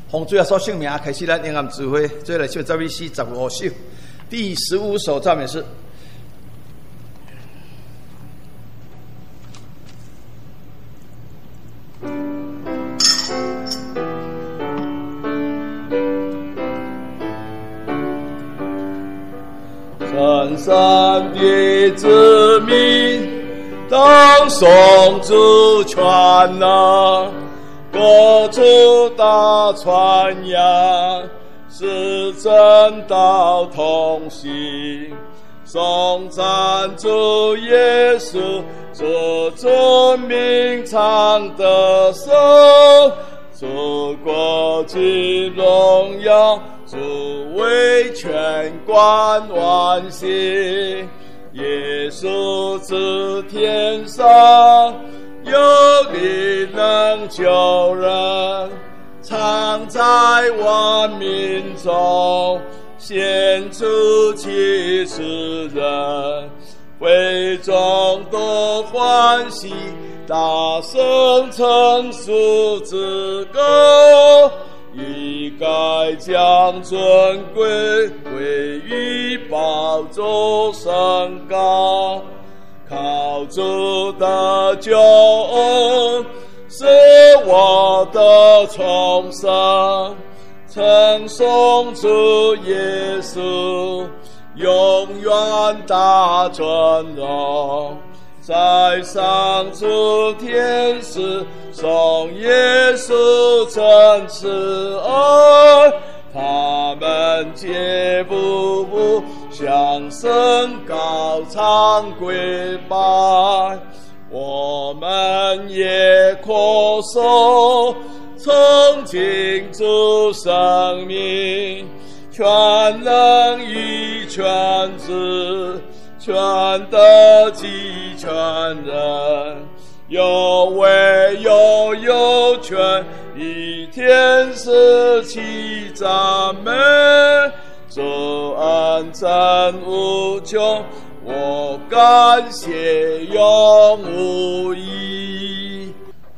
奉主耶稣圣名开始咱英暗聚会，做来唱赞美诗15首，第15首赞美诗。神山的子民，当颂主全能。各处大传扬，是真道同行。颂赞主耶稣，主尊名常得胜，主国之荣耀，主为全观万姓。耶稣自天上，有力能救人，常在万民中显出启示人，会众都欢喜，大声称颂之歌，一概将尊贵归于宝座升高。靠主的救恩是我的重生，称颂主耶稣永远大尊荣。在上主天使颂耶稣真慈爱，他们皆不不向声高唱跪拜，我们也扩手曾经主生命，全能与全知，全德及全人，有位又有权，以天使齐赞美。主恩真无穷，我感谢永无疑。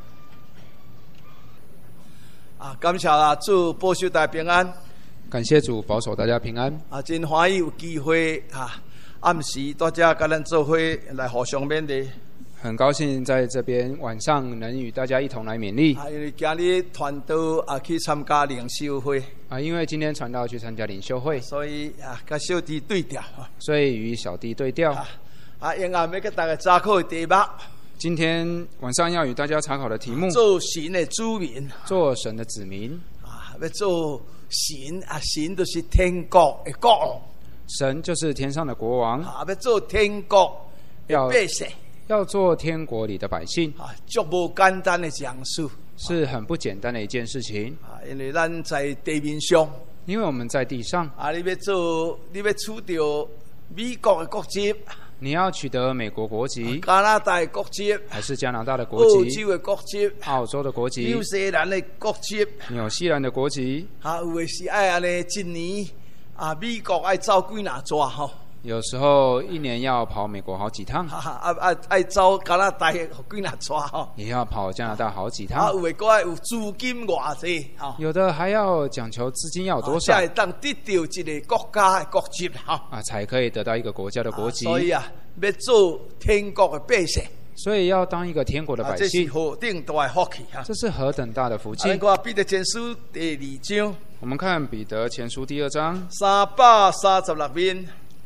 感谢主保守大家平安。 感谢主保守大家平安。 真欢喜有机会暗时大家跟咱做伙来互相勉励。 很高兴在这边晚上能与大家一同来勉励。 因为今日传道去参加领袖会。 因为今天传道去参加领袖会， 所以跟小弟对调。 所以与小弟对调。 应该要给大家查考的题目。 今天晚上要与大家查考的题目： 做神的子民。 做神的子民。 要做神神就是天国的国王。 神就是天上的国王。 要做天国的百姓。要做天国里的百姓， 足无简单的讲述， 是很不简单的一件事情。 因为咱在地面上， 因为我们在地上， 你要取得美国的国籍， 你要取得美国国籍、 加拿大的国籍， 还是加拿大的国籍、 澳洲的国籍、 澳洲的国籍、 纽西兰的国籍、 纽西兰的国籍， 有的是爱安尼一年美国爱走几哪抓吼。 有时候一年要跑美国好几趟， 爱走加拿大几哪抓吼， 也要跑加拿大好几趟。 有的个爱有资金偌济， 有的还要讲求资金要有多少， 才当得到一个国家的国籍才可以得到一个国家的国籍。 所以要做天国的百姓。 所以要当一个天国的百姓， 这是何等大的福气这是何等大的福气。 彼得前书第2章， 我们看彼得前书第2章 336面。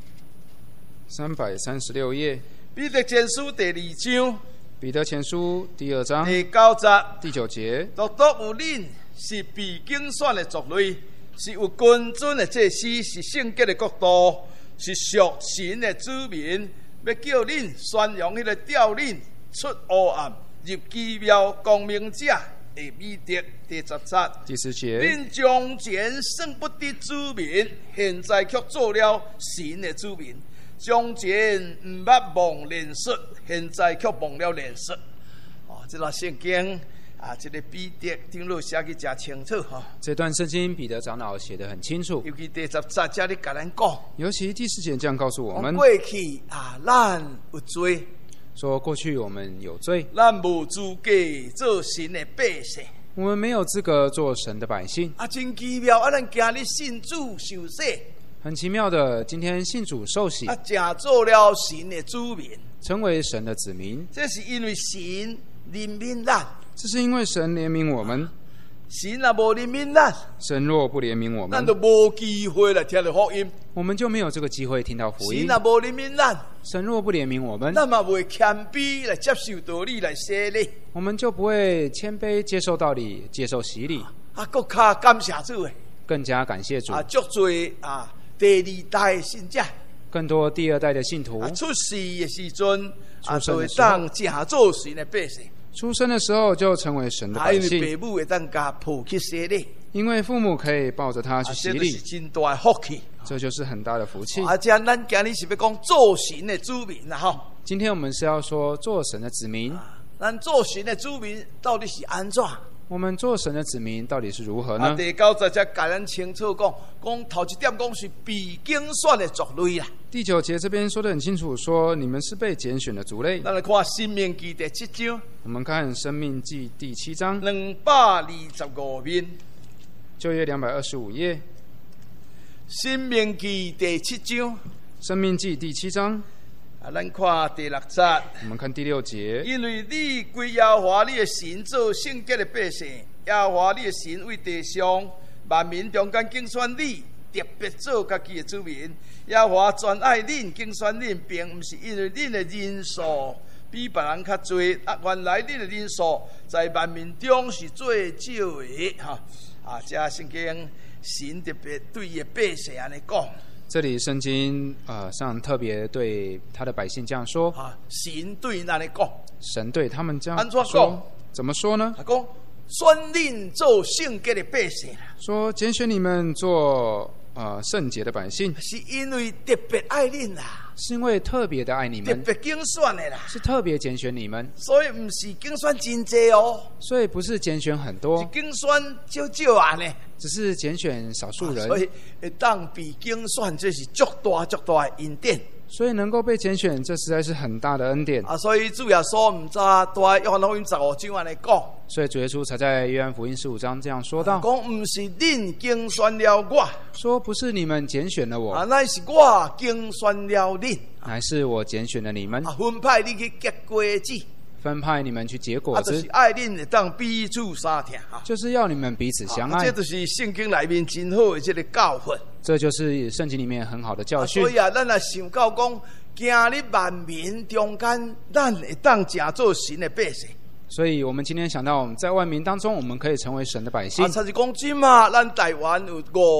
336页， 彼得前书第2章， 彼得前书第2章第9节， 第9节， 独有恁是被拣选的族类，是有君尊的祭司，是圣洁的国度，是属神的子民，要叫恁宣扬迄个调恁出黑暗入奇妙光明者的美德。第10节， 第10节， 恁从前算不得子民，现在却做了神的子民。从前唔捌忘怜恤，现在却忘了怜恤。这段圣经这个彼得长老写得真清楚这段圣经彼得长老写得很清楚， 尤其第10节这里跟咱讲， 尤其第4节这样告诉我们： 过去咱有罪， 说过去我们有罪， 咱无资格做神的百姓， 我们没有资格做神的百姓。 真奇妙！咱今日信主受洗， 很奇妙的，今天信主受洗， 正做了神的子民， 成为神的子民。 这是因为神怜悯咱。 这是因为神怜悯我们。 神若无怜悯咱， 神若不怜悯我们， 咱就无机会来听到福音。 我们就没有这个机会听到福音。 神若无怜悯咱， 神若不怜悯我们， 咱嘛袂谦卑来接受道理来洗礼。 我们就不会谦卑接受道理，接受洗礼。 更加感谢主诶， 更加感谢主。 足多第二代信者， 更多第二代的信徒出世的时阵，就会当正做神的百姓。 出生的时候就成为神的百姓， 因为父母会当家抱去洗礼， 因为父母可以抱着他去洗礼， 这是真大的福气， 这就是很大的福气。 这样咱今日是要讲做神的子民啦，吼。 今天我们是要说做神的子民。 咱做神的子民到底是安怎？ 我们做神的子民到底是如何呢？ 第9节才教咱清楚讲头一点讲是被拣选的族类啦。 第9节这边说得很清楚，说你们是被拣选的族类。 咱来看《申命记》第7章。 我们看《申命记》第7章 225面， 旧约225页，《 申命记》第7章。《 申命记》第7章。 咱看第6节。 我们看第6节。 因为你归耶和华你的神做圣洁的百姓，耶和华你的神为地上万民中间拣选你，特别做家己的子民。耶和华专爱恁，拣选恁，并不是因为恁的人数比别人较多，原来恁的人数在万民中是最少的。这圣经神特别对伊的百姓安尼讲。 这里圣经上特别对他的百姓这样说。 神对咱来讲， 神对他们这样说，怎么说呢？ 他讲选恁做圣洁的百姓， 说拣选你们做圣洁的百姓， 是因为特别爱恁啦， 是因为特别的爱你们， 特别拣选的啦， 是特别拣选你们， 所以不是拣选真济哦， 所以不是拣选很多， 是拣选少少啊呢， 只是拣选少数人， 所以当被拣选，这是足大足大的恩典。 所以能够被拣选，这实在是很大的恩典。 所以主耶稣唔知在约翰福音15章安尼讲， 所以主耶稣才在约翰福音15章这样说道： 讲唔是恁拣选了我， 说不是你们拣选了我， 乃是我拣选了恁， 乃是我拣选了你们， 分派你去结果子。 分派你们去结果子， 就是爱恁会当彼此相听， 就是要你们彼此相爱。 这就是圣经里面真好的这个教训， 这就是圣经里面很好的教训。 所以咱也想到讲，今日万民中间，咱会当正做神的百姓。 所以我们今天想到，在万民当中，我们可以成为神的百姓。 才是讲真嘛，咱台湾有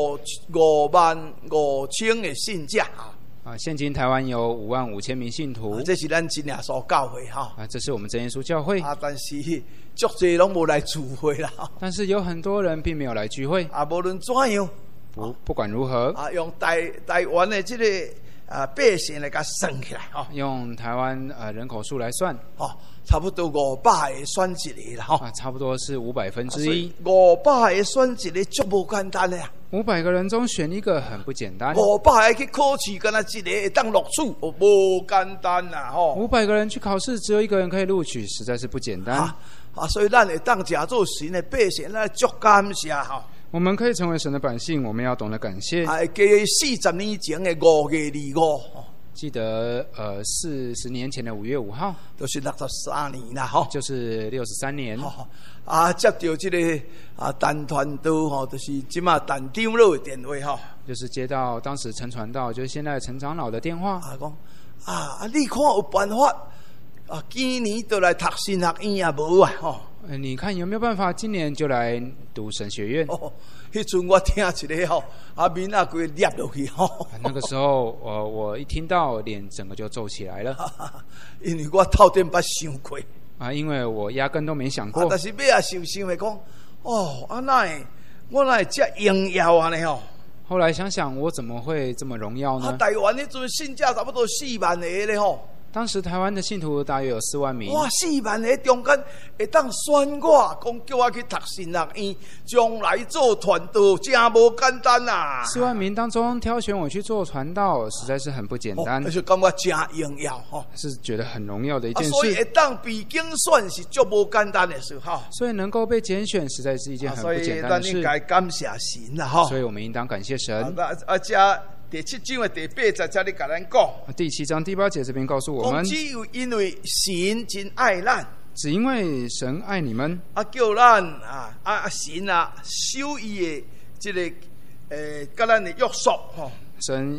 55000的信者。 现今台湾有55000名信徒， 这是咱真耶稣教会这是我们真耶稣教会但是足多拢无来聚会啦。 但是有很多人并没有来聚会无论怎样， 不管如何用台湾的这个百姓来甲算起来用台湾人口数来算差不多500个选一个啦差不多是1/500。 500个选一个足无简单的 500个人中选一个很不简单。 500个去考试，敢若一个会当录取，无简单啦 500个人去考试，只有一个人可以录取，实在是不简单所以咱会当正做神的百姓，咱足感谢我们可以成为神的百姓，我们要懂得感谢。 40年前的5月25 记得40年前的5月5号， 都是63年啦就是63年接到这个陈传道就是即马陈长老的电话就是接到当时陈传道，就是现在陈长老的电话讲你看有办法今年就来读神学院无你看有没有办法今年就来读神学院迄阵我听一个面规捏落去那个时候我一听到脸整个就皱起来了因为我透顶捌想过因为我压根都没想过但是尾仔想的讲我哪会这荣耀啊呢后来想想我怎么会这么荣耀呢？ 台湾迄阵信者差不多4万个咧当时台湾的信徒大约有4万名。 哇，4万个中间会当选我，讲叫我去读神学院，将来做传道，真无简单啊 ！4万名当中挑选我去做传道，实在是很不简单。 而且感觉真荣耀哈， 是觉得很荣耀的一件事。 所以会当被拣选是足无简单的事哈。 所以能够被拣选，实在是一件很不简单的事。 所以咱应该感谢神啦哈。 所以我们应当感谢神。 这第7章的第8节，这里甲咱讲。 第7章第8节这边告诉我们， 只有因为神真爱咱， 只因为神爱你们， 叫咱神守伊的这个跟咱的约束哈。 神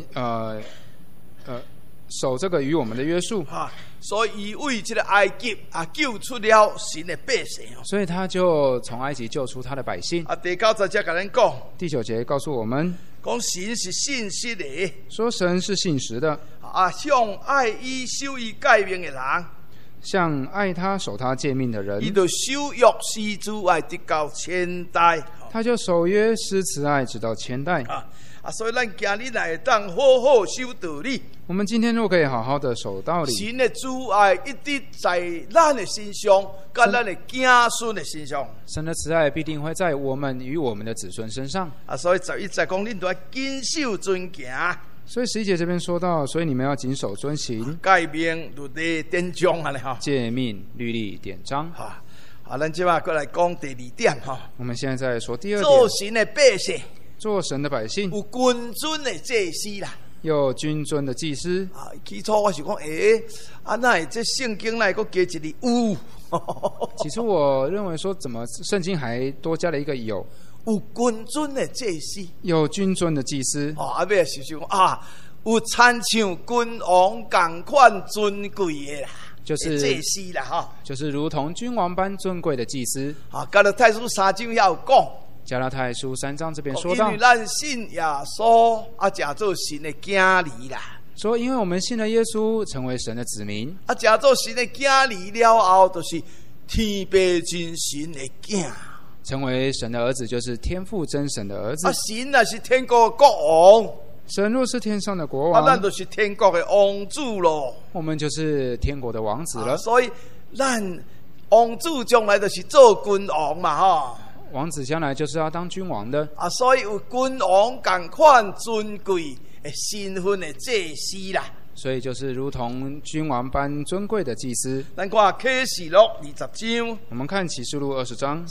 守这个与我们的约束哈，所以为这个埃及救出了神的百姓， 所以他就从埃及救出他的百姓。 第9节甲咱讲， 第9节告诉我们， 讲神是信实的， 说神是信实的， 向爱伊守伊诫命的人， 向爱他守他诫命的人， 伊就守约施慈爱直到千代， 他就守约施慈爱直到千代。 所以咱今日来当好好守道理。 我们今天若可以好好的守道理， 神的慈爱一直在咱的身上，跟咱的子孙的身上。 神的慈爱必定会在我们与我们的子孙身上。 所以11节讲，恁都要谨守遵行。 所以11节这边说到，所以你们要谨守遵行诫命、律例、典章安尼哈。 诫命、律例、典章。 咱即摆过来讲第2点哈。 我们现在说第2点， 做神的百姓， 做神的百姓， 有君尊的祭司啦。 有君尊的祭司。 起初我是讲，那这圣经来个加一个有。 其实我认为说，怎么圣经还多加了一个有君尊的祭司， 有君尊的祭司。 尾是想有参像君王同款尊贵的啦， 就是祭司啦哈， 就是如同君王般尊贵的祭司。 加拉太书3章也有讲。 加拉太书3章这边说到， 因为咱信耶稣假做神的子儿啦。 说因为我们信了耶稣，成为神的子民。 假做神的子儿了后，就是天父真神的子。 成为神的儿子，就是天父真神的儿子。 神也是天国的国王。 神若是天上的国王， 咱就是天国的王子咯。 我们就是天国的王子了。 所以咱王子将来就是做君王嘛哈。 王子将来就是要当君王的所以有君王同款尊贵的身份的祭司啦。 所以就是如同君王般尊贵的祭司。 咱看启示录20章， 我们看启示录20章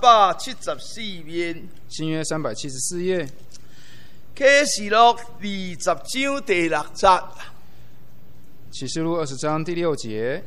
374面， 新约374页。 启示录20章第6节。 启示录20章第6节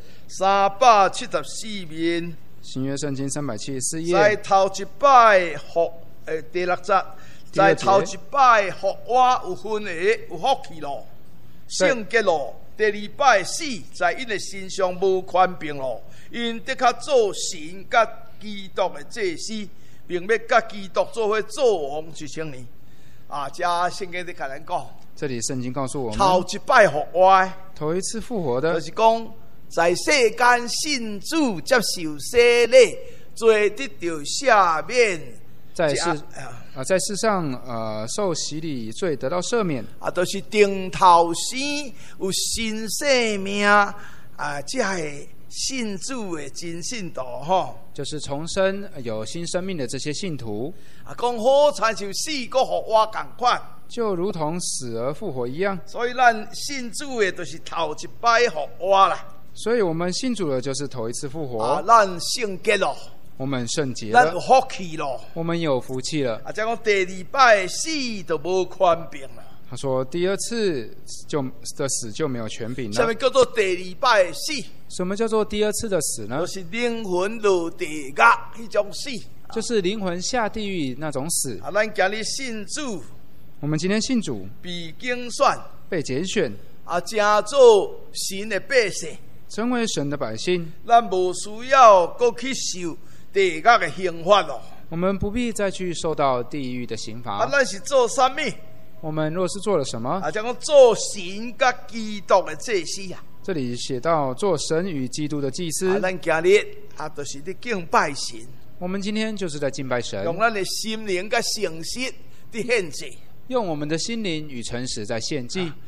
，374面。 新约圣经374页， 在头一摆第6节，在头一摆福我有分的有福气咯，圣洁咯。第2摆死，在因的身上无权柄咯，因的确做神甲基督的祭司，并要甲基督做伙做王1000年。这圣经在甲咱讲， 这里圣经告诉我们， 头一摆复活， 头一次复活的， 就是讲。在世间信主接受洗礼，罪得到赦免。 在世上受洗礼，罪得到赦免。 都是定头生有新生命这系信主的真信徒哈。 就是重生有新生命的这些信徒。 讲好亲像死个复活同款， 就如同死而复活一样。 所以咱信主的就是头一摆复活啦。 所以我们信主了，就是头一次复活。 咱圣洁咯， 我们圣洁了， 咱有福气咯， 我们有福气了。 再讲第2摆死就无权柄了。 他说第2次的死就没有权柄了。 什么叫做第2摆死？ 什么叫做第2次的死呢？ 就是灵魂落地狱那种死， 就是灵魂下地狱那种死。 咱今日信主， 我们今天信主， 被拣选， 被拣选， 成做神的百姓。 成为神的百姓， 咱无需要再去受地狱的刑罚咯。 我们不必再去受到地狱的刑罚。 咱是做什么？ 我们若是做了什么？ 讲做神甲基督的祭司啊。 这里写到做神与基督的祭司。 咱今日就是在敬拜神。 我们今天就是在敬拜神， 用咱的心灵甲诚实的献祭， 用我们的心灵与诚实在献祭。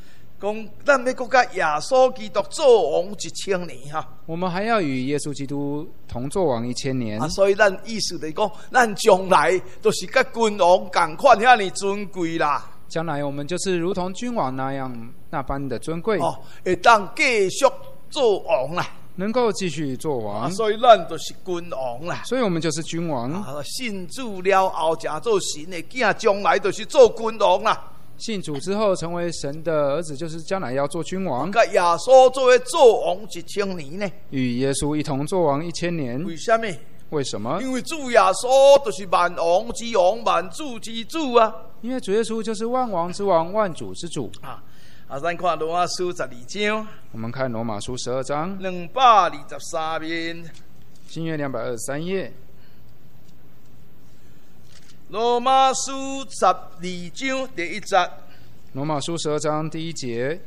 讲咱要国甲耶稣基督做王1000年哈。 我们还要与耶稣基督同作王1000年。 所以咱意思就是讲，咱将来都是甲君王同款遐尼尊贵啦。 将来我们就是如同君王那般的尊贵， 会当继续做王啦， 能够继续做王。 所以咱就是君王啦。 所以我们就是君王。 信主了后，成做神的囝，将来就是做君王啦。 信主之后成为神的儿子，就是将来要做君王。 甲耶稣作为做王1000年呢？ 与耶稣一同做王1000年。 为什么？ 为什么？ 因为主耶稣就是万王之王、万主之主啊！ 因为主耶稣就是万王之王、万主之主咱看罗马书12章。 我们看罗马书12章 223面。 新约223页。 罗马书12章第1节。 罗马书12章第1节。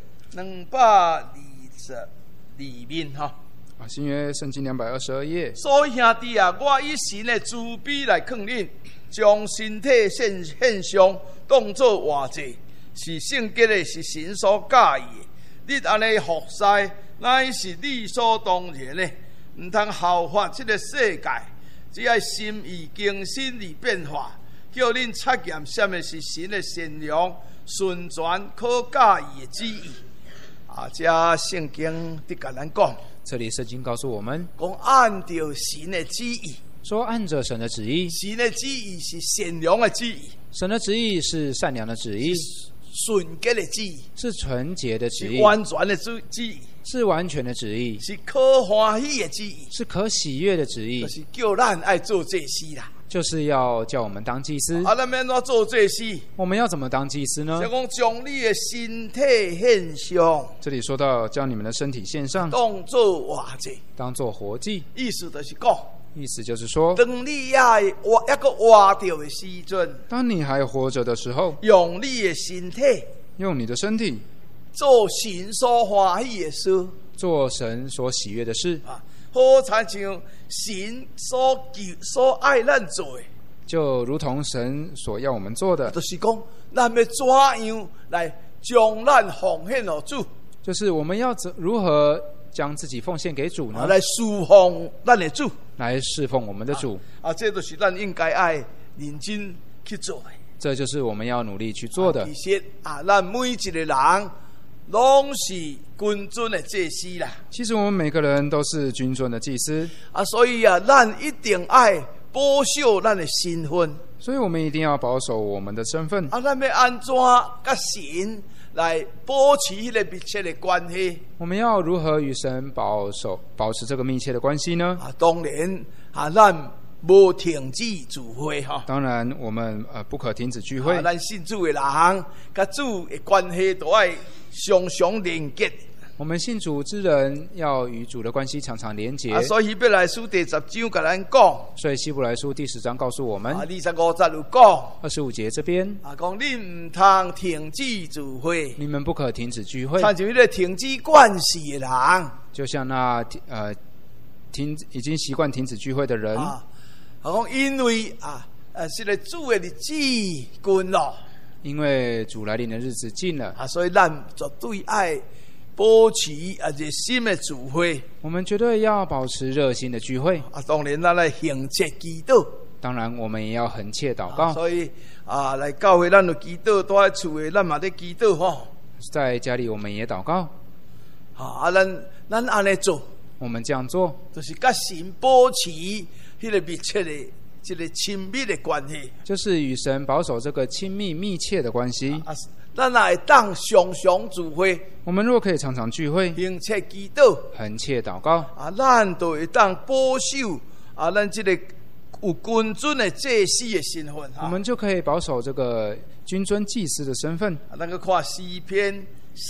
222面哈。 新约圣经222页。 所以兄弟啊，我以神的慈悲来劝恁，将身体献上，当作活祭，是圣洁的，是神所喜意的。你安尼服侍，乃是理所当然的，唔通效法这个世界，只要心意更新而变化，叫恁察验什么是神的善良、顺全、可喜意的旨意。这圣经伫甲咱讲。 这里圣经告诉我们， 讲按照神的旨意， 说按着神的旨意， 神的旨意是善良的旨意， 神的旨意是善良的旨意， 纯洁的旨意， 是纯洁的旨意， 是完全的旨意， 是完全的旨意， 是可欢喜的旨意， 是可喜悦的旨意， 就是叫咱爱做祭司啦。 就是要叫我们当祭司。 咱要怎做祭司？ 我们要怎么当祭司呢？ 就讲将你的身体献上。 这里说到将你们的身体献上， 当作活祭， 当作活祭。 意思就是讲， 意思就是说， 当你还活一个活着的时阵， 当你还活着的时候， 用你的身体， 用你的身体做神所欢喜的事， 做神所喜悦的事。 好亲像神所爱咱做的， 就如同神所要我们做的， 就是讲咱要怎样来将咱奉献给主， 就是我们要如何将自己奉献给主呢？ 来侍奉咱的主， 来侍奉我们的主。 这就是咱应该爱认真去做的。 这就是我们要努力去做的。 其实咱每一个人拢是君尊的祭司啦。 其实我们每个人都是君尊的祭司所以咱一定爱保守咱的身份。 所以我们一定要保守我们的身份。 咱要安怎甲神来保持迄个密切的关系？ 我们要如何与神保持这个密切的关系呢？ 当然咱无停止聚会哈。 当然，我们不可停止聚会。 咱信主的人，甲主的关系都要常常连结。 我们信主之人要与主的关系常常连结。 所以希伯来书第10章甲咱讲。 所以希伯来书第10章告诉我们 ，25节有讲 ，25节这边讲你唔通停止聚会， 你们不可停止聚会。 像一个停止关系的人， 就像那已经习惯停止聚会的人。 讲因为是个主的日子近了， 因为主来临的日子近了所以咱绝对爱保持热心的聚会。 我们绝对要保持热心的聚会。 当然咱来恒切祈祷。 当然我们也要恒切祷告。 所以来教会咱就祈祷，住在厝的咱嘛在祈祷吼。在家里我们也祷告。 咱安尼做， 我们这样做， 就是甲神保持迄个密切的、这个亲密的关系， 就是与神保守这个亲密密切的关系。 咱也会当常常聚会， 我们若可以常常聚会， 恒切祈祷， 恒切祷告， 咱就会当保守咱这个有君尊的祭司的身份。 我们就可以保守这个君尊祭司的身份。 咱个看诗篇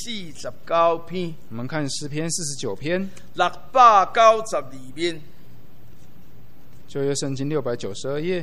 49篇， 我们看诗篇49篇 692面。 旧约圣经692页，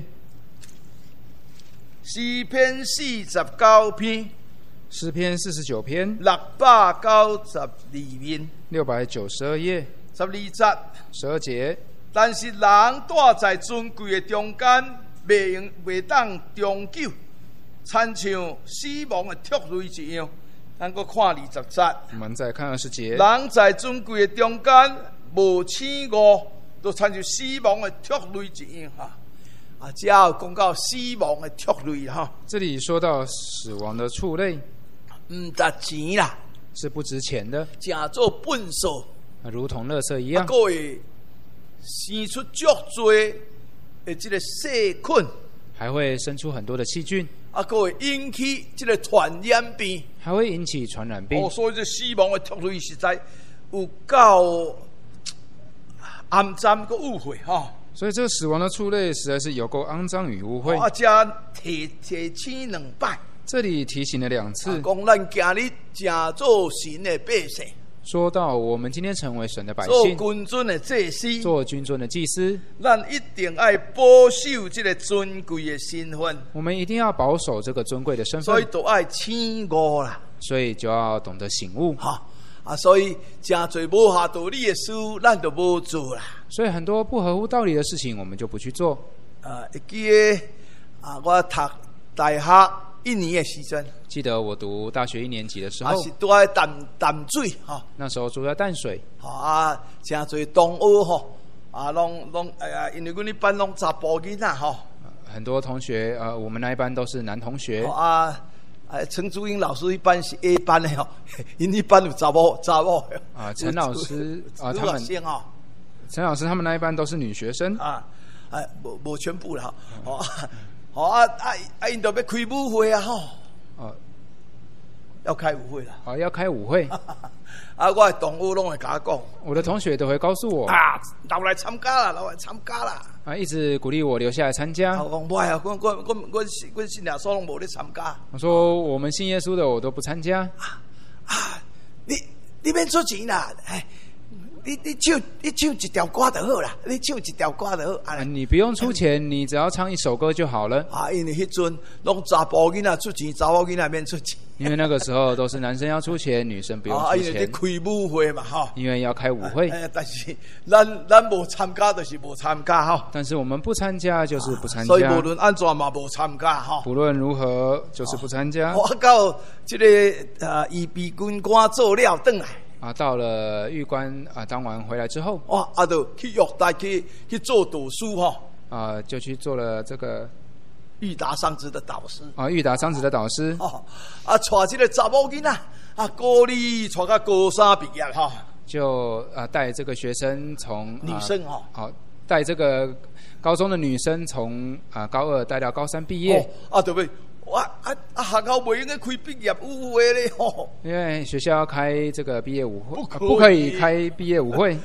诗篇49篇， 诗篇49篇 692面 ，692页 12节 12节。 但是人住在尊贵的中间，袂当长久，亲像死亡的畜类一样。 咱搁看20节。 我们再看20节。 人在尊贵的中间，无醒悟，都参像死亡的唾泪一样哈。啊，只要讲到死亡的唾泪哈。 这里说到死亡的畜类， 唔值钱啦， 是不值钱的， 正做粪扫， 如同垃圾一样。 各会生出足多的这个细菌， 还会生出很多的细菌， 各会引起这个传染病， 还会引起传染病。 所以这死亡的唾泪实在有够肮脏个污秽哈。 所以这个死亡的畜类实在是有够肮脏与污秽。 加提醒2摆， 这里提醒了2次， 讲咱今日正做神的百姓， 说到我们今天成为神的百做姓， 君尊的祭司， 做君尊的祭司， 咱一定要保守这个尊贵的身份。 我们一定要保守这个尊贵的身所以份， 都要醒悟啦， 所以就要懂得醒悟。 所以真侪无下道理的事，咱就无做啦。 所以很多不合乎道理的事情，我们就不去做。 会记得我读大学1年的时阵， 记得我读大学1年级的时候， 是住在淡水那时候住在淡水， 真侪同学拢因为阮那班拢查甫囡仔很多同学我们那一班都是男同学。 陈竹英老师一般是 A 班的因一班有查某陈老师他们陈老师他们那一班都是女学生无全部啦因都要开舞会要开舞会啦要开舞会我的同学拢会甲我讲， 我的同学都会告诉我留来参加啦一直鼓励我留下来参加。 我讲袂阮信耶稣拢无咧参加。 我说我们信耶稣的我都不参加。 你免出钱啦，你唱一条歌就好啦，你唱一条歌就好。 你不用出钱，你只要唱一首歌就好了。 因为迄阵拢查甫囡仔出钱，查某囡仔免出钱。 因为那个时候都是男生要出钱，女生不用出钱。 因为开舞会嘛因为要开舞会。 但是咱无参加就是无参加但是我们不参加就是不参加。 所以无论安怎嘛无参加不论如何就是不参加。 我到这个预备军官做了回来。 到了玉关当完回来之后， 就去玉带去做导师就去做了这个裕达商职的导师裕达商职的导师带这个查某囡仔高二带到高3毕业就带这个学生从女生带这个高中的女生从高2带到高3毕业对不对？学校不应该开毕业舞会嘞因为学校要开这个毕业舞会，不可以开毕业舞会。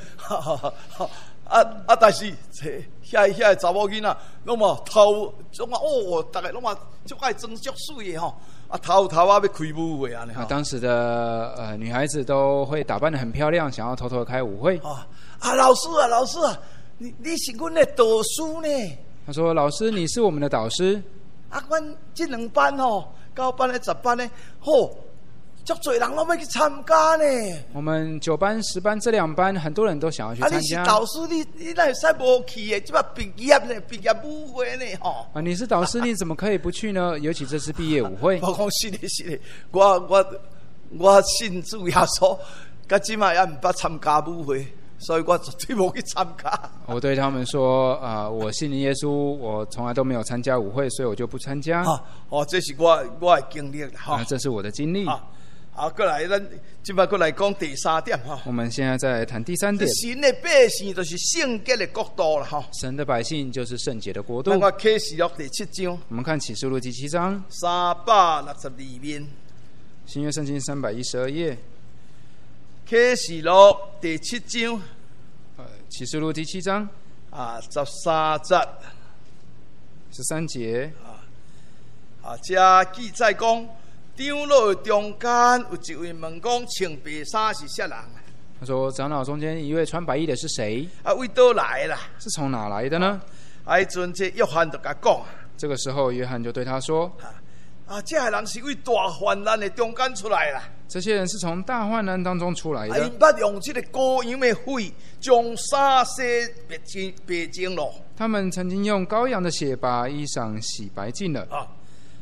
但是遐查某囡仔，拢嘛头，大概拢嘛就爱装足水的头要开舞会安尼当时的女孩子都会打扮得很漂亮，想要偷偷的开舞会。 老师你是阮的导师呢？ 他说：“老师，你是我们的导师。” 阮这2班9班的10班的足多人拢要去参加呢。 我们9班10班这2班很多人都想要去参加。 你是导师，你哪会使无去的？这毕业舞会呢你是导师，你怎么可以不去呢？尤其这是毕业舞会。 我讲是的，我信主耶稣，到今嘛也唔捌参加舞会。所以我绝对无去参加。 我对他们说我信耶稣，我从来都没有参加舞会，所以我就不参加。 这是我的经历这是我的经历。 过来，咱今摆过来讲第3点我们现在再来谈第3点。 神的百姓就是圣洁的国度了神的百姓就是圣洁的国度。 我看启示录第7章。 我们看启示录第7章 362面。 新约圣经312页。 启示录第7章， 启示录第7章 13节 13节这记载讲，长老中间有一位问讲，穿白衫是啥人？ 他说：长老中间一位穿白衣的是谁？ 为倒来啦？ 是从哪来的呢？ 迄阵这约翰就甲讲， 这个时候约翰就对他说： 这些人是为大患难的中间出来啦。 这些人是从大患难当中出来的。 因捌用这个羔羊的血，将衫洗白净了。 他们曾经用羔羊的血把衣裳洗白净了。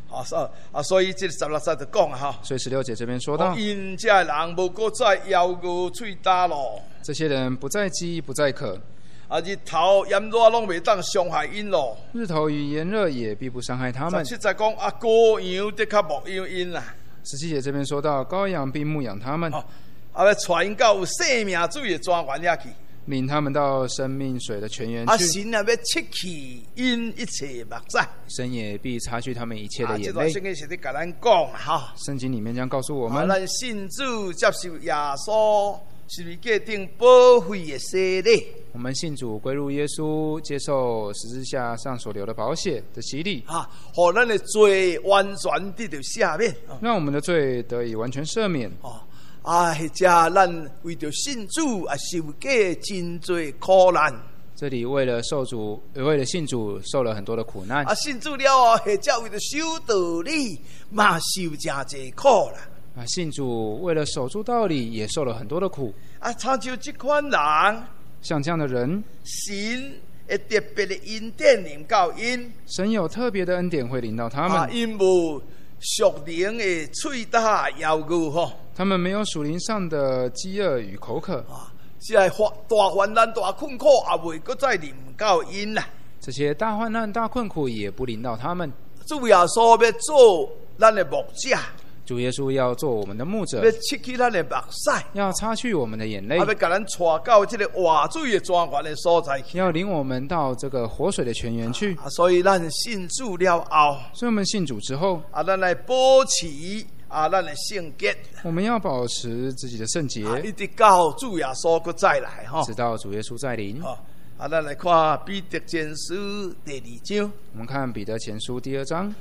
所以这16节就讲啊， 所以16节这边说到， 因这人无过再咬牛喙打咯， 这些人不再饥不再渴， 日头炎热拢袂当伤害因咯。 日头与炎热也必不伤害他们。 17节讲羔羊的较牧养因啦。 17节这边说到，羔羊并牧养他们， 要传因到有生命水的泉源遐去， 领他们到生命水的泉源去。 神要切去因一切目屎， 神也必擦去他们一切的眼这段泪。 圣经是在甲咱讲哈。 圣经里面将告诉我们， 咱信主接受耶稣，是为决定保费的洗礼。 我们信主归入耶稣，接受十字架上所流的宝血的洗礼， 互咱的罪完全得到赦免， 让我们的罪得以完全赦免。 或者咱为着信主受过真多苦难。 这里为了信主受了很多的苦难。 信主了后，或者为着守道理，嘛受真济苦啦。 信主为了守住道理，也受了很多的苦。 参照这款人， 像这样的人， 神会特别的恩典临到因， 神有特别的恩典会临到他们。 因无属灵的喙打咬牛吼， 他们没有属灵上的饥饿与口渴。 这大患难、大困苦也袂搁再临到因啦。 这些大患难、大困苦也不临到他们。 主耶稣要做咱的牧者， 主耶稣要做我们的牧者， 要切去咱的目屎， 要擦去我们的眼泪， 要把咱带到这个活水的泉源的所在去， 要领我们到这个活水的泉源去。 所以咱信主了后， 所以我们信主之后， 咱来保持咱的圣洁， 我们要保持自己的圣洁， 一直到主耶稣搁再来直到主耶稣再临。 咱来看彼得前书第2章， 我们看彼得前书第2章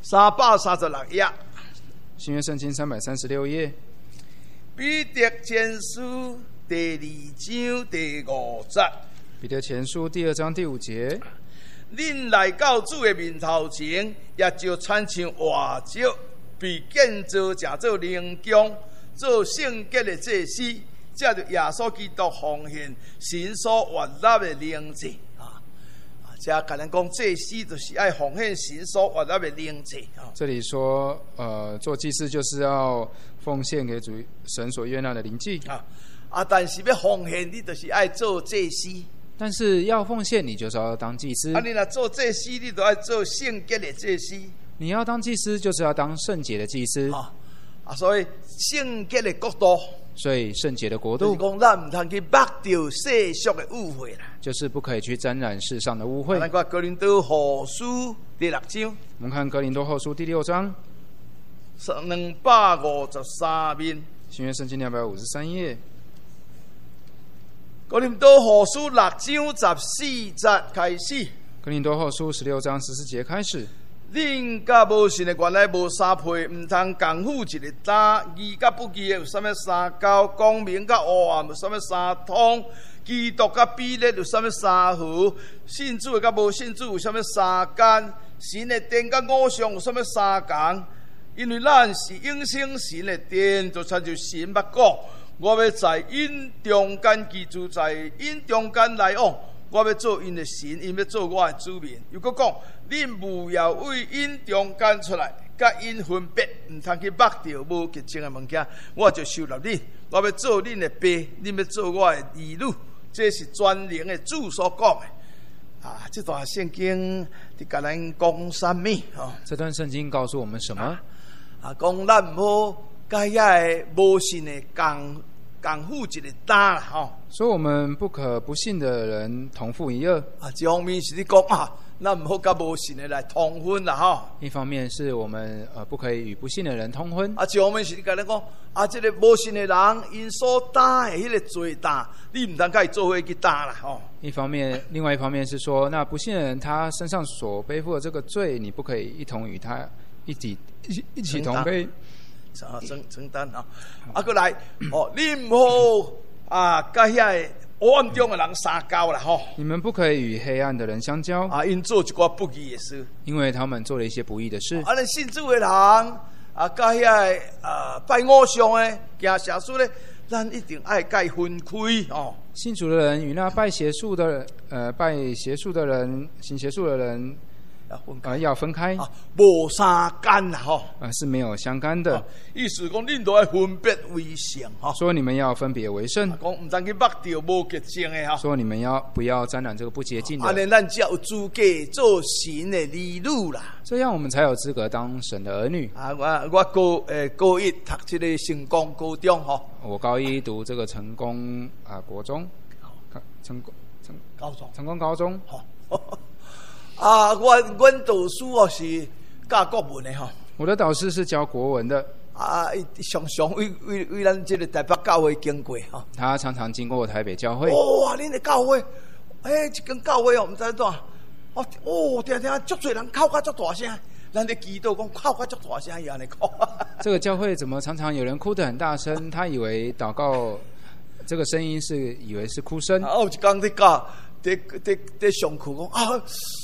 336页， 新约圣经336页， 彼得前书第2章第5节， 彼得前书第2章第5节， 恁来到主的面头前，也就亲像活石，被建造成做灵宫，做圣洁的祭司，借着耶稣基督奉献神所悦纳的灵祭。这甲咱讲祭司就是要奉献神所悦纳的灵祭。 这里说，做祭司就是要奉献给主神所悦纳的灵祭。 但是要奉献，你就是要做祭司。 但是要奉献，你就是要当祭司。 你若做祭司，你就要做圣洁的祭司。 你要当祭司，就是要当圣洁的祭司。 所以圣洁的国度， 所以圣洁的国度， 就是讲咱唔通去擘掉世俗的污秽啦， 就是不可以去沾染世上的污秽。 咱看哥林多后书第6章， 我们看哥林多后书第6章 253面， 新约圣经253页。 哥林多后书6章14节开始。 哥林多后书16章14节开始。 恁甲无信的原来无相配，唔通共负一个担，义甲不义的有啥物相交，光明甲黑暗有啥物相通，基督甲比列有啥物相合，信主的甲无信主有啥物相干，神的殿甲偶像有啥物相共，因为咱是永生神的殿，就亲像神捌讲，我要在因中间居住，在因中间来往。我要做因的神，因要做我的子民。又搁讲，恁务要为因中间出来，甲因分别，唔通去擘掉无洁净的物件。我就收纳恁，我要做恁的爸，恁要做我的儿女。这是全能的主所讲的。这段圣经伫甲咱讲什么？ 这段圣经告诉我们什么？ 讲咱唔好甲遐无信的共负一个担啦， 所以我们不可不信的人同负一恶。 这方面是你讲咱唔好甲无信的来通婚啦， 一方面是我们不可以与不信的人通婚。 这方面是你甲咱讲这个无信的人因所担的迄个罪担，你唔通甲伊做伙去担啦， 另外一方面是说，那不信的人他身上所背负的这个罪，你不可以一同与他一起同背。 承担过来你唔好甲遐黑暗中的人相交啦， 你们不可以与黑暗的人相交因做一寡不义的事， 因为他们做了一些不义的事。 咱信主的人甲遐拜偶像的行邪术的，咱一定爱甲伊分开信主的人与那拜邪术的人、行邪术的人要分开啊，无相干啦吼。 是没有相干的。 意思讲，恁都要分别为圣吼。 说你们要分别为圣， 讲唔通去擘掉无洁净的吼。 说你们不要沾染这个不洁净的。 安尼咱才有资格做神的儿女啦。 这样我们才有资格当神的儿女。 我高一读这个成功高中吼。我高一读这个成功国中，成功高中。 阮导师是教国文的吼。 我的导师是教国文的。 常为咱这个台北教会经过吼。 他常常经过台北教会。 哇，恁的教会，这间教会唔知怎。听足侪人哭甲足大声，咱咧祈祷讲哭甲足大声，伊安尼哭。 这个教会怎么常常有人哭得很大声？他以为祷告这个声音以为是哭声。 有一天在教，在上课讲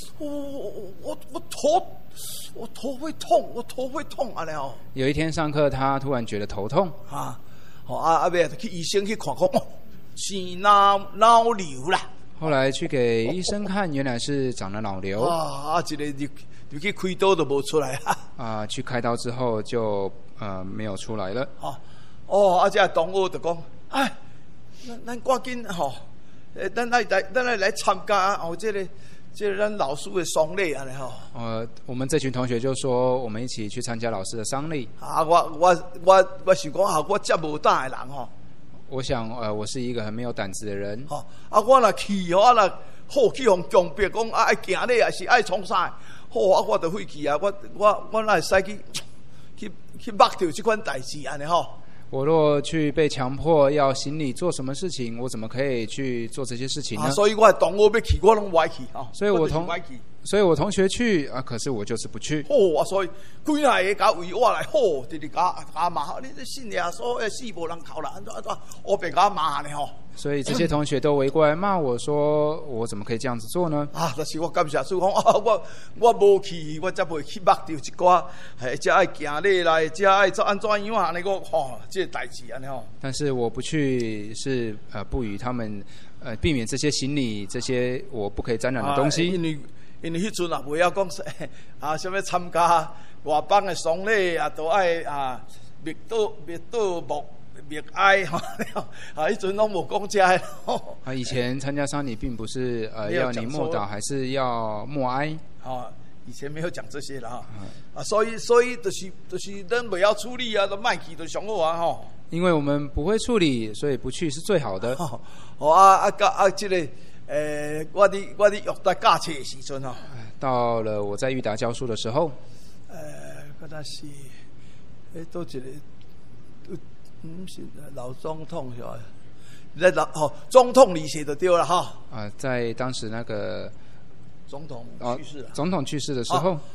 我头会痛安尼哦。有一天上课，他突然觉得头痛尾去医生去看看，是脑瘤啦。 后来去给医生看，原来是长了脑瘤。 一个你去开刀都无出来去开刀之后就没有出来了。 这同学就讲，咱赶紧吼，咱来参加这个咱老师的丧礼安尼吼。 我们这群同学就说，我们一起去参加老师的丧礼。 我想讲我这无胆的人吼。 我想，我是一个很没有胆子的人。 我若去若好去互强迫讲爱行礼，还是爱创啥？我就废去啊！我哪会使去擘掉这款代志安尼吼？ 我若去被强迫要行礼做什么事情，我怎么可以去做这些事情呢？ 所以我同学要去，我拢歪去所以我同学去可是我就是不去。 所以几下个搞为我来直直搞骂，你这信耶稣的死无人靠啦，安怎我被搞骂呢吼。 所以这些同学都围过来骂我说，我怎么可以这样子做呢？ 但是我感谢主讲我无去，我才袂去擘掉一寡，才爱行礼来，才爱安怎样安尼个这代志安尼吼。 但是我不去是不与他们避免这些行礼，这些我不可以沾染的东西。 因为迄阵袂晓讲什么参加外邦的丧礼都爱灭倒木。灭哀迄阵拢无讲这以前参加丧礼并不是要你默祷，还是要默哀。 以前没有讲这些了所以就是咱袂晓处理都卖去就上好因为我们不会处理，所以不去是最好的。 这个我伫约达教册的时阵到了我在裕达教书的时候， 那是都一个。是老总统是吧？在总统离世就对了哈。 在当时那个总统去世了。 总统去世的时候，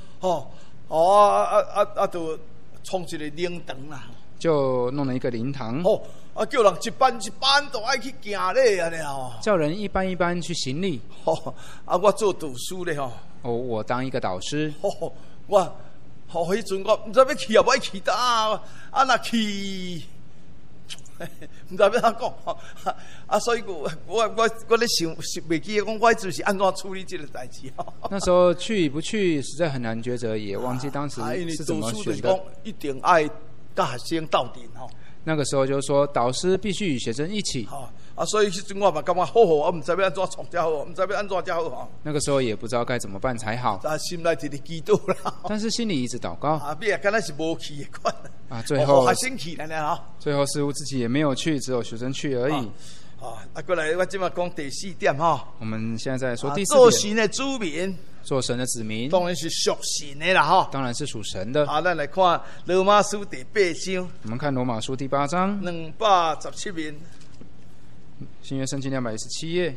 就创一个灵堂啦。 就弄了一个灵堂。 叫人一班一班都爱去行礼安尼叫人一班一班去行礼。 我做导师咧我当一个导师。 迄阵我唔知要去要去哪去。唔知要怎讲所以我咧想袂记讲我就是安怎处理这个代志那时候去不去实在很难抉择，也忘记当时是怎么选的。 一定爱跟学生斗阵那个时候就是说，导师必须与学生一起。 所以迄阵我嘛感觉好，我唔知要安怎创才好，唔知要安怎才好那个时候也不知道该怎么办才好。 心内直直祈祷啦。 但是心里一直祷告。 敢若是无去的款。 最后学生去了最后似乎自己也没有去，只有学生去而已。 过来我今嘛讲第四点我们现在说第四点。 做神的子民。 做神的子民， 当然是属神的啦当然是属神的。 咱来看罗马书第8章。 我们看罗马书第8章 217面。 新约圣经217页。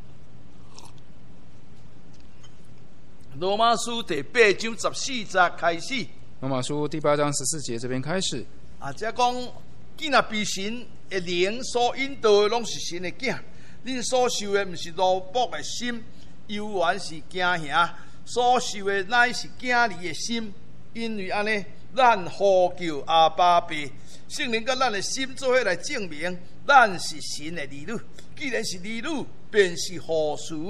罗马书第8章14节开始。 罗马书第8章14节这边开始。 这讲既然被神的灵所引导的，拢是神的囝。恁所受的，不是奴仆的心。犹原是惊吓，所受的乃是惊离的心，因为安尼，咱呼叫阿爸爸，圣灵甲咱的心做伙来证明，咱是神的儿女。既然是儿女，便是父嗣，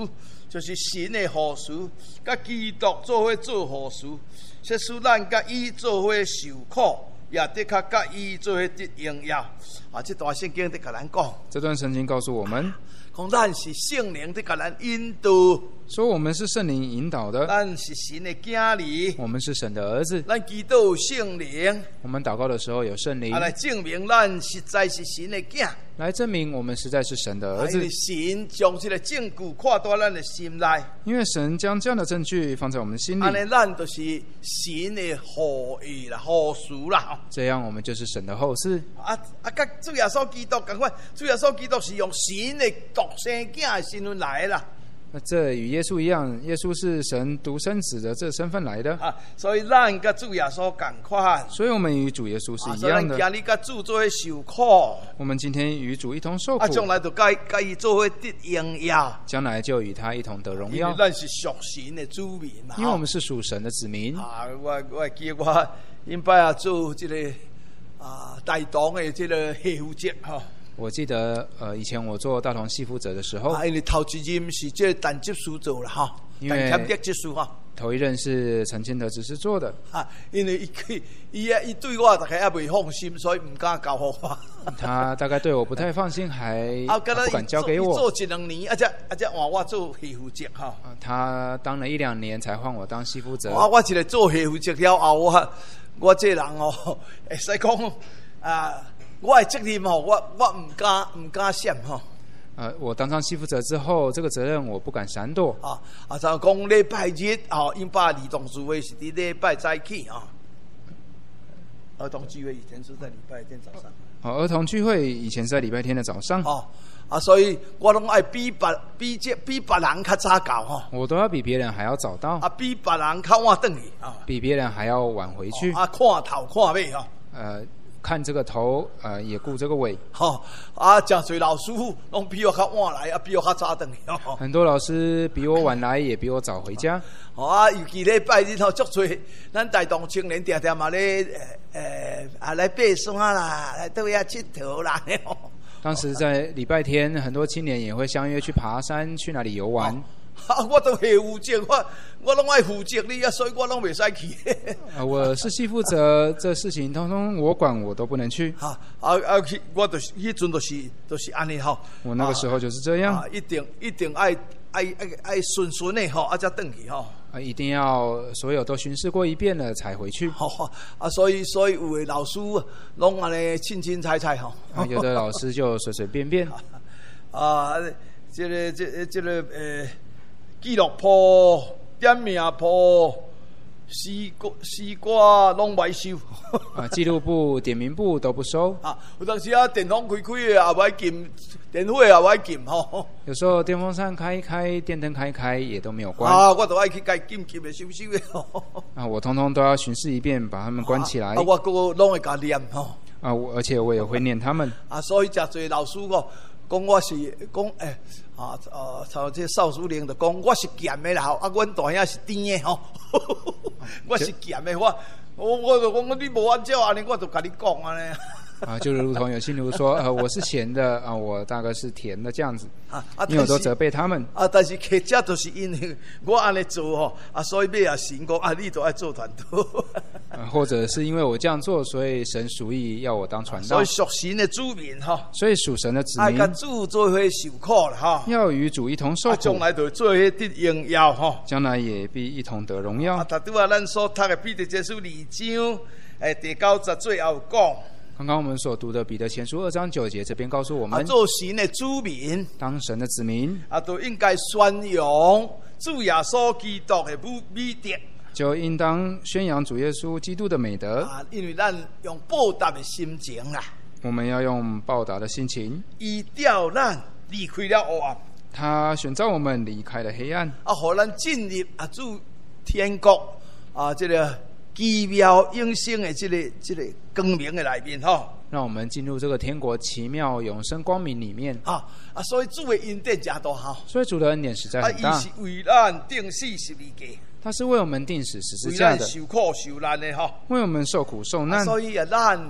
就是神的护士，甲基督做伙做护士，说使咱甲伊做伙受苦，也的确甲伊做伙得荣耀。啊，这段圣经在甲咱讲， 这段圣经告诉我们， 讲咱是圣灵在甲咱引导， 说我们是圣灵引导的， 咱是神的囝儿， 我们是神的儿子， 咱祈祷有圣灵， 我们祷告的时候有圣灵， 来证明咱实在是神的囝。 来证明我们实在是神的儿子。 因为神将这个证据看到咱的心内， 因为神将这样的证据放在我们心里， 安尼咱就是神的后裔啦、后嗣啦。 这样我们就是神的后嗣。 甲主耶稣基督同款，主耶稣基督是用神的独生囝的身份来的啦。 那这与耶稣一样，耶稣是神独生子的这身份来的， 所以咱甲主耶稣同款， 所以我们与主耶稣是一样的。 所以咱今日甲主做伙受苦， 我们今天与主一同受苦， 将来就甲伊做伙得荣耀， 将来就与他一同得荣耀。 因为咱是属神的子民嘛， 因为我们是属神的子民。 我记我因摆做这个大同的这个系负责哈。 我记得以前我做大同系负责的时候， 因为头一任是这单执事做了哈， 因为单执事哈。 头一任是陈清德执事做的， 因为伊对我大概也未放心，所以唔敢交给我。 他大概对我不太放心，还不敢交给我。 做1-2年，才换我做系负责哈。 他当了1-2年才换我当系负责。 我一个做系负责了后，我这人会使讲我的责任我唔敢闪吼。 我当上系负责之后，这个责任我不敢闪躲。 就讲礼拜日因把儿童聚会是伫礼拜早起儿童聚会以前是在礼拜天早上。 儿童聚会以前是在礼拜天的早上。 所以我拢爱比别人较早到吼。 我都要比别人还要早到。 比别人较晚回去比别人还要晚回去。 看头看尾看这个头，也顾这个尾。 真侪老师傅拢比我较晚来，比我较早回去。 很多老师比我晚来，也比我早回家。 尤其礼拜日足侪，咱大同青年常常嘛咧，来爬山啦，来倒遐佚佗啦。 当时在礼拜天，很多青年也会相约去爬山，去哪里游玩。 我都系负责，我拢爱负责你所以我拢袂使去。 我是系负责，这事情通通我管，我都不能去。 我就是迄阵就是安尼吼。 我那个时候就是这样。 一定爱顺的吼，才转去吼。 一定要所有都巡视过一遍了才回去。 所以有的老师拢安尼清彩吼。 有的老师就随便便。 这个纪录簿、点名簿、诗歌拢袂收。 记录簿、点名簿都不收。 有当时电风开也袂禁，电火也袂禁吼。 有时候电风扇开一开，电灯开一开也都没有关。 我都爱去该禁的收的。我通通都要巡视一遍，把他们关起来。 我个拢会甲念吼。 而且我也会念他们。 所以真侪老师讲我是讲像这邵淑玲就讲我是咸的啦，阮大兄是甜的吼。我是咸的，我就讲你无按照安尼，我就甲你讲安尼。 就如同有信徒说，我是咸的我大概是甜的这样子。因为我都责备他们。 但是客家就是因为我安尼做吼，所以要神讲你都爱做传道。 或者是因为我这样做，所以神属意要我当传道。 所以属神的子民所以属神的子民跟主做伙受苦了要与主一同受苦， 将来就做伙得荣耀将来也必一同得荣耀。 拄咱所读的彼得前书2章第9节最后讲。 刚刚我们所读的彼得前书2章9节，这边告诉我们， 做神的子民， 当神的子民都应该宣扬主耶稣基督的美德， 就应当宣扬主耶稣基督的美德。 因为咱用报答的心情啦， 我们要用报答的心情， 以调咱离开了黑暗， 他选召我们离开了黑暗， 互咱进入主天国这个奇妙永生的这个光明的里面让我们进入这个天国奇妙永生光明里面所以主的恩典真大所以主的恩典实在很大。 他是为咱定死十字架， 他是为我们定死十字架的， 为咱受苦受难的为我们受苦受难。 所以咱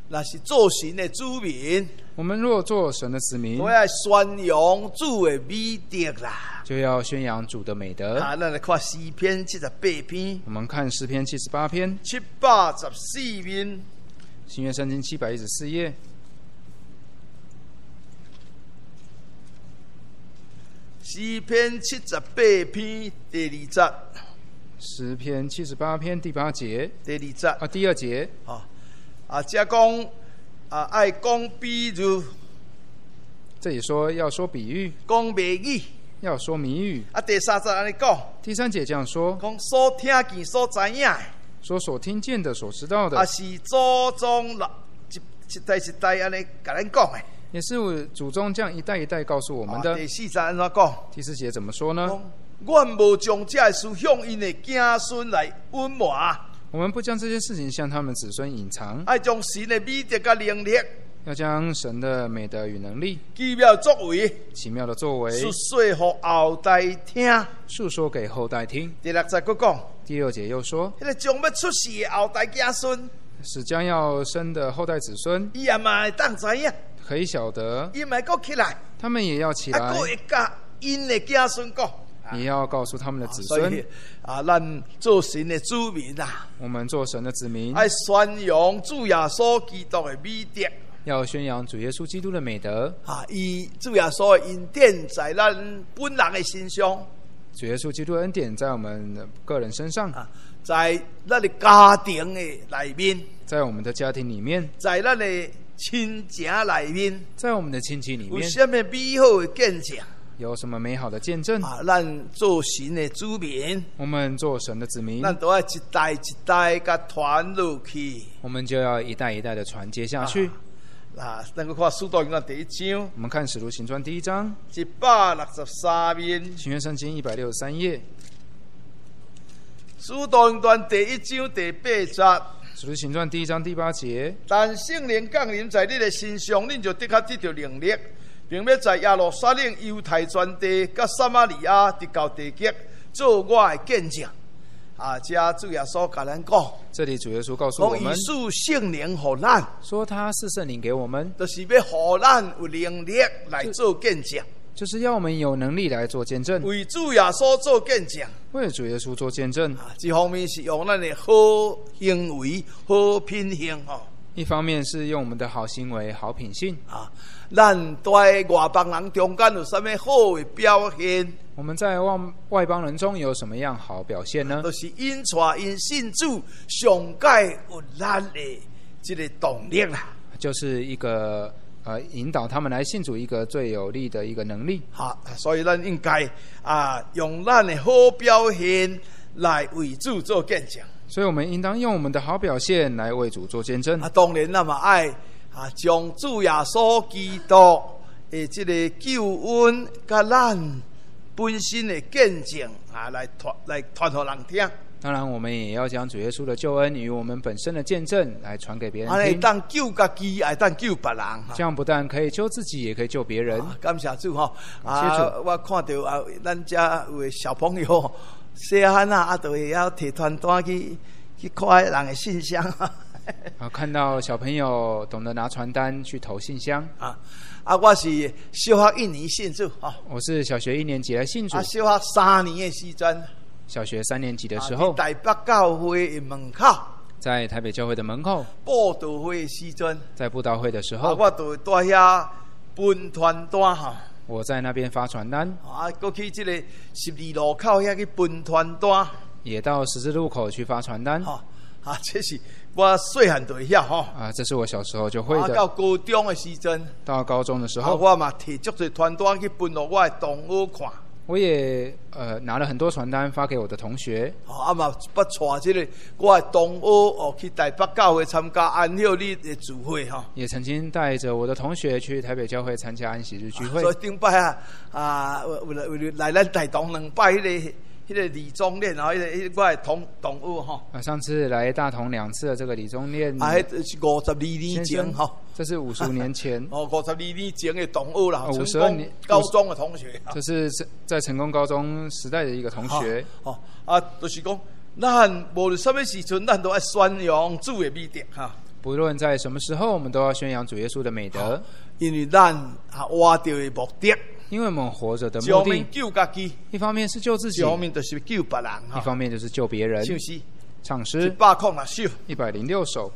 若是做神的子民， 我们若做神的子民， 都要宣扬主的美德啦。 就要宣扬主的美德。 咱来看诗篇78篇， 我们看诗篇78篇 714面， 新约圣经714页。 诗篇78篇第2節， 诗篇78篇第8节， 第2節第2节。 這講愛講比喻， 这里说要说比喻， 講謎語。 要说谜语。 第3節安尼講， 第3节这样说， 講所聽見所知影的， 说所聽見的、所知道的， 是祖宗一代一代安尼甲咱講的。 也是祖宗这样一代一代告訴我們的。 第4節安怎講？ 第4节怎麼說呢？ 我無將這個事向因的子孫來隱瞞， 我們不將這些事情向他們子孫隱藏， 愛將神的美德甲能力， 要將神的美德與能力、 奇妙作為， 奇妙的作為述說給後代聽。 述說給後代聽。 第6節佫講， 第6節又說， 迄個將要出世的後代子孫， 是將要生的後代子孫， 伊也嘛會當知影， 可以曉得， 伊嘛佫起來， 他們也要起來， 會甲因的子孫講。 也要告訴他們的子所孫。 以咱做神的子民我們做神的子民， 愛宣揚主耶穌基督的美德， 要宣揚主耶穌基督的美德。 以主耶穌的恩典在咱本人的身上， 主耶穌基督的恩典在我們個人身上， 在咱的家庭的裡面， 在我們的家庭裡面， 在咱的親情裡面， 在我們的親戚裡面， 有什麼美好的見證？ 有什麼美好的見證？ 咱做神的子民， 我們做神的子民， 咱都要一代一代甲傳落去。 我們就要一代一代的傳接下去。 咱個看《使徒行傳》第1章， 我們看《使徒行傳》第1章 163面， 新約聖經163頁，《 使徒行傳》第1章第8節。 使徒行傳第1章第8節， 但聖靈降臨在你的身上，恁就的確得到能力，並要在耶路撒冷、猶太全地、甲撒瑪利亞直到地極，做我的見證。這主耶穌甲咱講， 這裡主耶穌告訴我們， 講以使聖靈給咱， 說他是聖靈給我們， 就是要給咱有能力來做見證， 就是要我們有能力來做見證， 為主耶穌做見證， 為主耶穌做見證。 這方面是用咱的好行為、好品行。 一方面是用我們的好行為、好品性。 咱在外邦人中間有什麼好的表現？ 我們在外邦人中有什麼樣好表現呢？ 就是因帶因信主上解有咱的這個動力啦。 就是一個引導他們來信主一個最有力的一個能力。 所以咱應該用咱的好表現來為主做見證。所以我們應當用我們的好表現來為主做見證。當然啦嘛，愛將主耶穌基督的這個救恩甲咱本身的見證來傳給人聽。當然，我們也要將主耶穌的救恩與我們本身的見證來傳給別人聽。當救自己，也當救別人。這樣不但可以救自己，也可以救別人。感謝主哈！我看到咱家有小朋友細漢都會要提傳單去看人的信箱。看到小朋友懂得拿傳單去投信箱。我是小學1年信主。我是小學1年級來信主。小學3年的時陣。小學3年級的時候，台北教會的門口，在台北教會的門口，布道會的時陣，在布道會的時候，我就在遐分傳單哈。我在那邊發傳單，過去這個12路口遐去分傳單，也到十字路口去發傳單。這是我細漢就會曉哈。這是我小時候就會的。到高中的時陣，到高中的時候，我嘛提足啲傳單去分給我的同學看。我也拿了很多傳單發給我的同學。嘛不帶這個我的同學去台北教會參加安息日的聚會哈。也曾經帶着我的同學去台北教會參加安息日聚會。所以頂擺來咱台東2擺迄個禮中練，然後迄個我的同學哈。上次來大同2次的這個禮中練。是52年前哈。這是50年前。52年前的同學啦，52年高中的同學。這是在成功高中時代的一個同學。就是講，咱無論什麼時陣，咱都要宣揚主的美德哈。 不论在什么时候，我们都要宣扬主耶稣的美德， 因为咱活着的目的， 因为我们活着的一方面目的， 救家己， 一方面是救自己一，方面就是救别人。 一方面就是救别人。 唱诗唱诗 106首。 106首。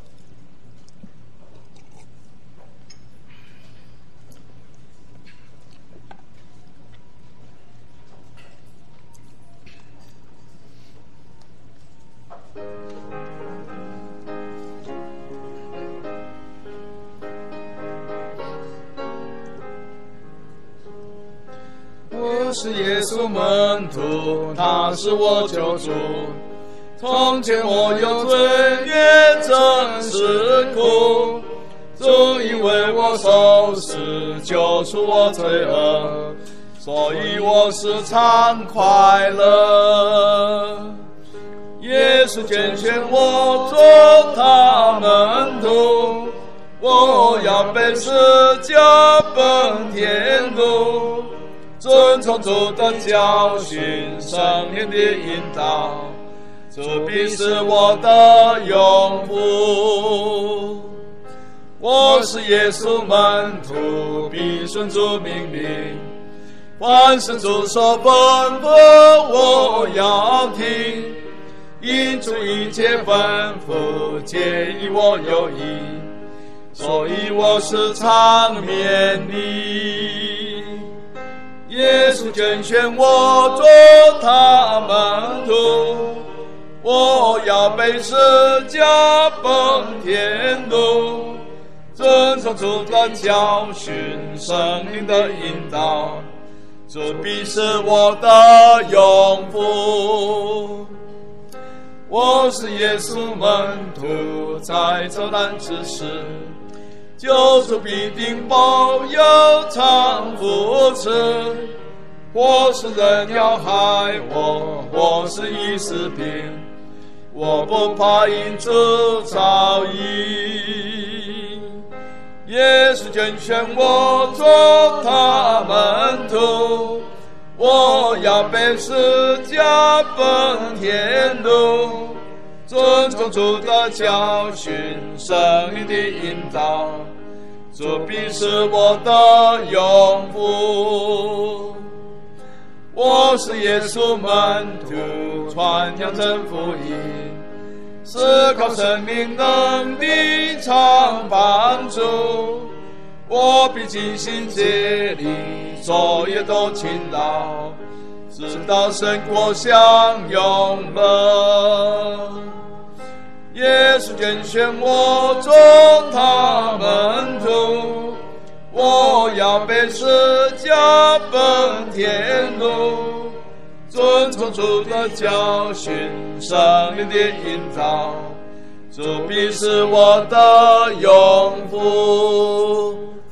我是耶稣门徒，他是我救主。从前我有罪孽，真是苦。主因为我受死，救赎我罪恶，所以我时常快乐。耶稣拣选我做他门徒，我要背十架奔天路。遵从主的教训，圣灵的引导，主必是我的永福。我是耶稣门徒，必顺主命令，凡是主所吩咐，我要听。因主一切吩咐，皆与我有益，所以我时常勉励。耶稣拣选我做他门徒，我要背十架奔天路。遵从主的教训，圣灵的引导，这必是我的永福。我是耶稣门徒，在受难之时，救主必定保佑常扶持。或是人要害我，或是以死病，我不怕因主遭疑。耶稣拣选我做他门徒，我要背十架奔天路。遵从主的教训，圣灵的引导，这必是我的永福。我是耶稣门徒，传扬真福音，是靠生命能力常帮助。我必尽心竭力，昼夜都勤劳，直到神国享永乐。耶稣拣选我做他门徒，我要背十架奔天路。遵从主的教训，圣灵的引导，这必是我的永福。